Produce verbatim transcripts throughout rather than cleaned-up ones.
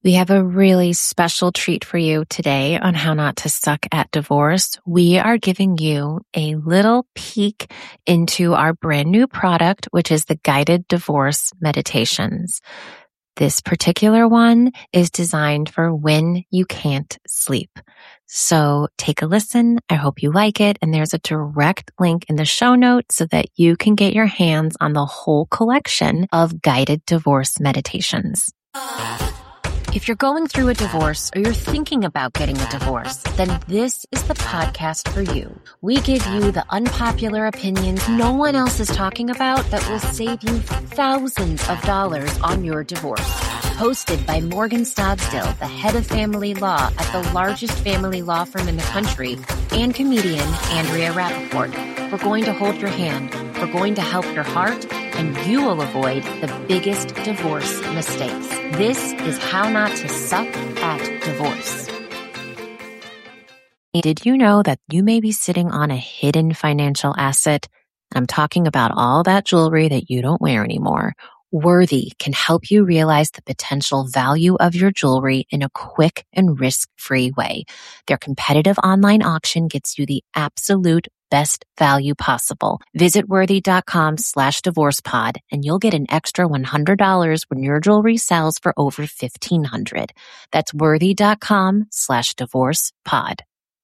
We have a really special treat for you today on How Not to Suck at Divorce. We are giving you a little peek into our brand new product, which is the Guided Divorce Meditations. This particular one is designed for when you can't sleep. So take a listen. I hope you like it. And there's a direct link in the show notes so that you can get your hands on the whole collection of Guided Divorce Meditations. If you're going through a divorce or you're thinking about getting a divorce, then this is the podcast for you. We give you the unpopular opinions no one else is talking about that will save you thousands of dollars on your divorce. Hosted by Morgan Stodsdill, the head of family law at the largest family law firm in the country, and comedian Andrea Rappaport. We're going to hold your hand. We're going to help your heart, and you will avoid the biggest divorce mistakes. This is How Not to Suck at Divorce. Did you know that you may be sitting on a hidden financial asset? I'm talking about all that jewelry that you don't wear anymore. Worthy can help you realize the potential value of your jewelry in a quick and risk-free way. Their competitive online auction gets you the absolute best value possible. Visit worthy.com slash divorce pod and you'll get an extra one hundred dollars when your jewelry sells for over fifteen hundred dollars. That's worthy.com slash divorce pod.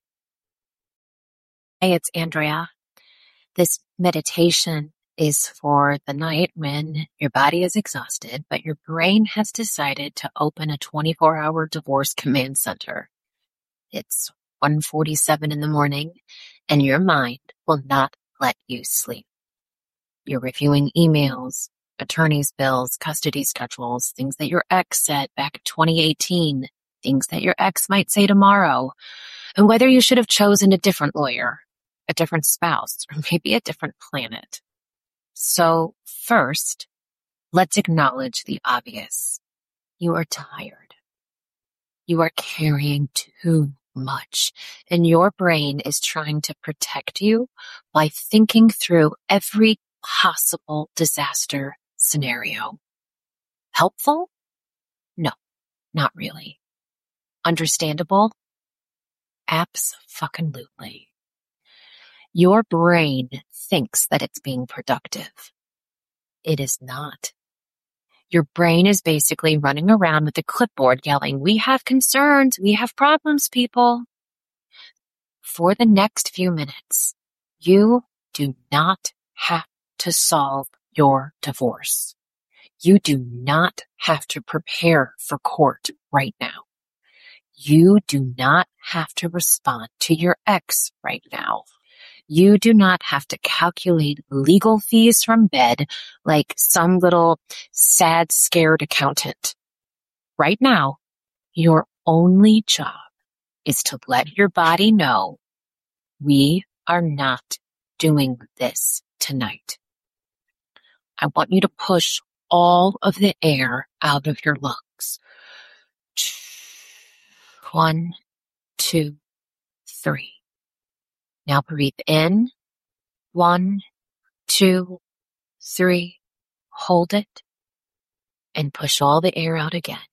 Hey, it's Andrea. This meditation is for the night when your body is exhausted, but your brain has decided to open a twenty-four hour divorce command center. It's one forty-seven in the morning, and your mind will not let you sleep. You're reviewing emails, attorney's bills, custody schedules, things that your ex said back in twenty eighteen, things that your ex might say tomorrow, and whether you should have chosen a different lawyer, a different spouse, or maybe a different planet. So first, let's acknowledge the obvious. You are tired. You are carrying too much, and your brain is trying to protect you by thinking through every possible disaster scenario. Helpful? No, not really. Understandable? Abso-fucking-lutely. Your brain thinks that it's being productive. It is not. Your brain is basically running around with a clipboard yelling, "We have concerns, we have problems, people." For the next few minutes, you do not have to solve your divorce. You do not have to prepare for court right now. You do not have to respond to your ex right now. You do not have to calculate legal fees from bed like some little sad, scared accountant. Right now, your only job is to let your body know we are not doing this tonight. I want you to push all of the air out of your lungs. One, two, three. Now breathe in. One, two, three. Hold it. And push all the air out again.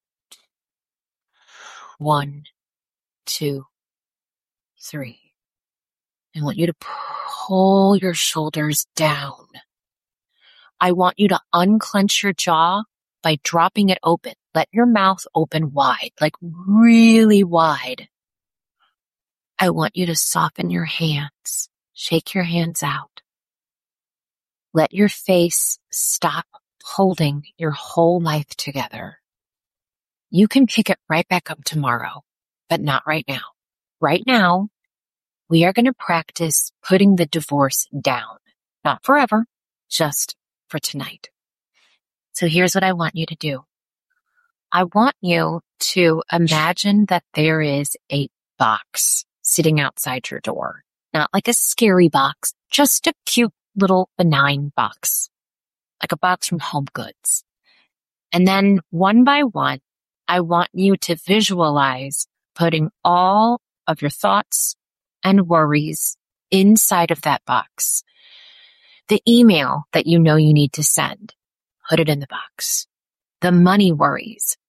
One, two, three. I want you to pull your shoulders down. I want you to unclench your jaw by dropping it open. Let your mouth open wide, like really wide. I want you to soften your hands. Shake your hands out. Let your face stop holding your whole life together. You can pick it right back up tomorrow, but not right now. Right now, we are going to practice putting the divorce down. Not forever, just for tonight. So here's what I want you to do. I want you to imagine that there is a box sitting outside your door. Not like a scary box, just a cute little benign box. Like a box from Home Goods. And then one by one, I want you to visualize putting all of your thoughts and worries inside of that box. The email that you know you need to send, put it in the box. The money worries,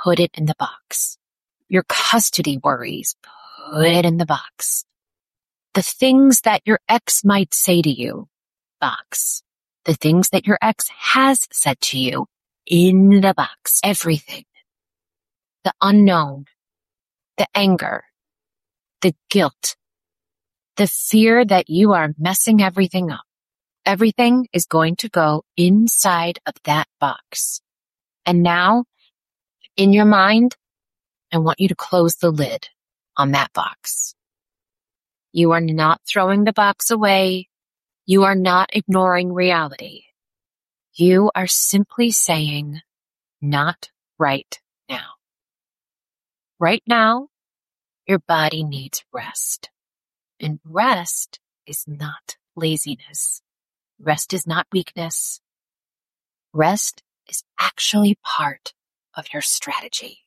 put it in the box. Your custody worries, put it in the box. The things that your ex might say to you, box. The things that your ex has said to you, in the box. Everything. The unknown, the anger, the guilt, the fear that you are messing everything up. Everything is going to go inside of that box. And now, in your mind, I want you to close the lid on that box. You are not throwing the box away. You are not ignoring reality. You are simply saying, not right now. Right now, your body needs rest. And rest is not laziness. Rest is not weakness. Rest is actually part of your strategy.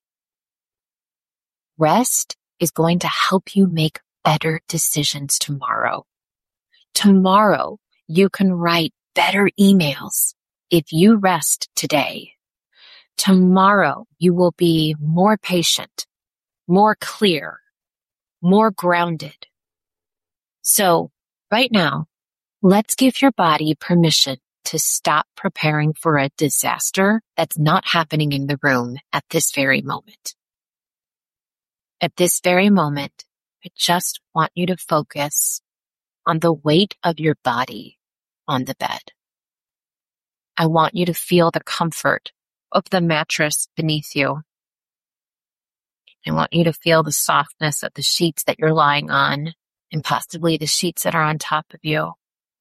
Rest is going to help you make better decisions tomorrow. Tomorrow, you can write better emails if you rest today. Tomorrow, you will be more patient, more clear, more grounded. So, right now, let's give your body permission to stop preparing for a disaster that's not happening in the room at this very moment. At this very moment, I just want you to focus on the weight of your body on the bed. I want you to feel the comfort of the mattress beneath you. I want you to feel the softness of the sheets that you're lying on and possibly the sheets that are on top of you.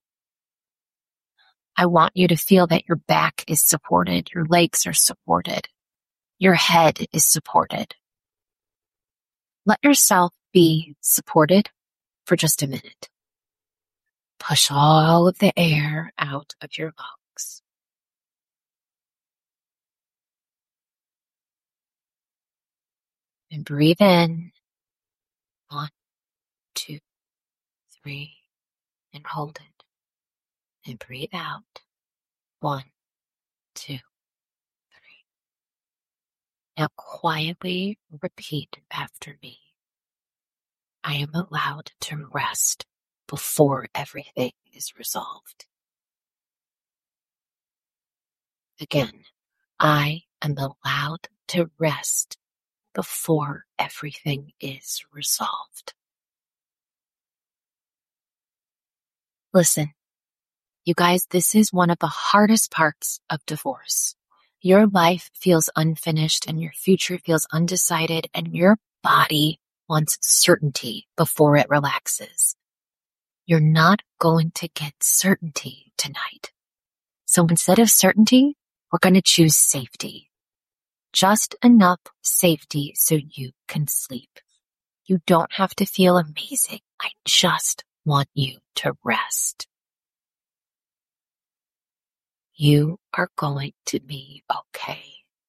I want you to feel that your back is supported, your legs are supported, your head is supported. Let yourself be supported for just a minute. Push all of the air out of your lungs. And breathe in. One, two, three, and hold it. And breathe out. One, two, three. Now quietly repeat after me. I am allowed to rest before everything is resolved. Again, I am allowed to rest before everything is resolved. Listen, you guys, this is one of the hardest parts of divorce. Your life feels unfinished and your future feels undecided and your body wants certainty before it relaxes. You're not going to get certainty tonight. So instead of certainty, we're going to choose safety. Just enough safety so you can sleep. You don't have to feel amazing. I just want you to rest. You are going to be okay.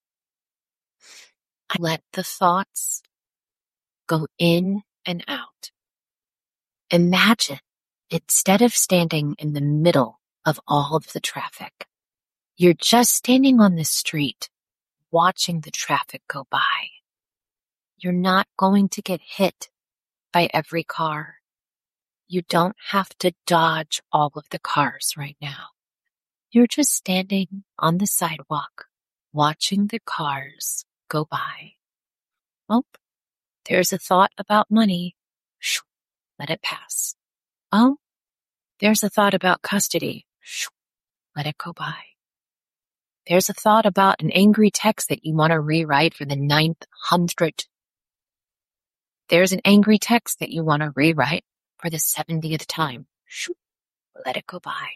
I let the thoughts go in and out. Imagine instead of standing in the middle of all of the traffic, you're just standing on the street watching the traffic go by. You're not going to get hit by every car. You don't have to dodge all of the cars right now. You're just standing on the sidewalk watching the cars go by. Oh, there's a thought about money. Shoo, let it pass. Oh, there's a thought about custody. Shoo, let it go by. There's a thought about an angry text that you want to rewrite for the ninth hundredth. There's an angry text that you want to rewrite for the seventieth time. Shoo, let it go by.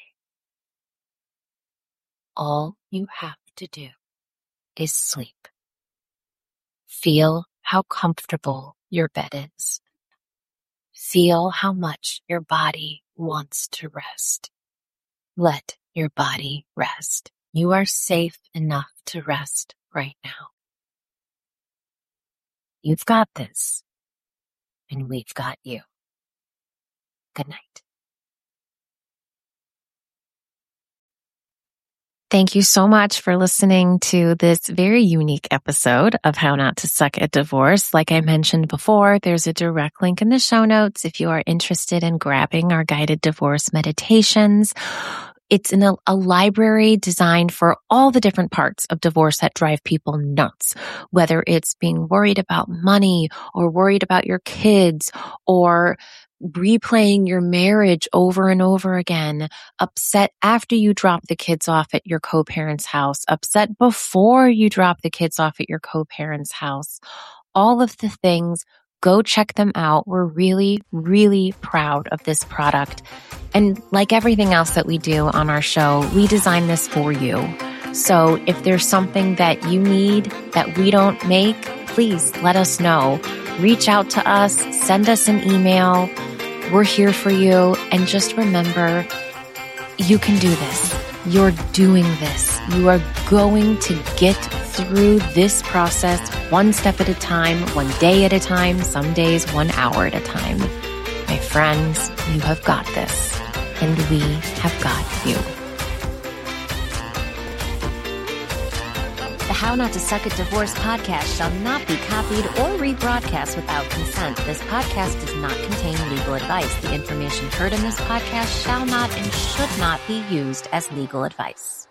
All you have to do is sleep. Feel how comfortable your bed is. Feel how much your body wants to rest. Let your body rest. You are safe enough to rest right now. You've got this, and we've got you. Good night. Thank you so much for listening to this very unique episode of How Not to Suck at Divorce. Like I mentioned before, there's a direct link in the show notes if you are interested in grabbing our guided divorce meditations. It's in a, a library designed for all the different parts of divorce that drive people nuts, whether it's being worried about money or worried about your kids or replaying your marriage over and over again, upset after you drop the kids off at your co-parent's house, upset before you drop the kids off at your co-parent's house. All of the things, go check them out. We're really, really proud of this product. And like everything else that we do on our show, we design this for you. So if there's something that you need that we don't make, please let us know. Reach out to us, send us an email. We're here for you. And just remember, you can do this. You're doing this. You are going to get through this process one step at a time, one day at a time, some days one hour at a time. My friends, you have got this, and we have got you. The How Not to Suck at Divorce podcast shall not be copied or rebroadcast without consent. This podcast does not contain legal advice. The information heard in this podcast shall not and should not be used as legal advice.